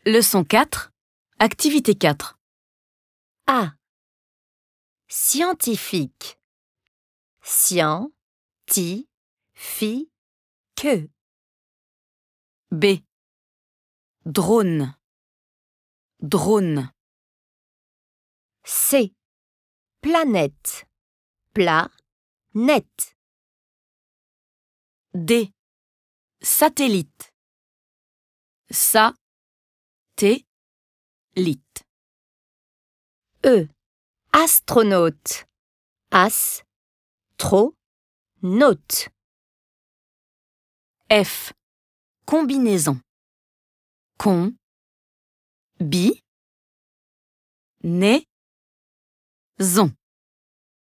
Leçon 4, activité 4. A. Scientifique. Que. B. Drone. C. Planète. Net. D. Satellite. Lite. E. Astronaute. Note. F. Combinaison. Zon.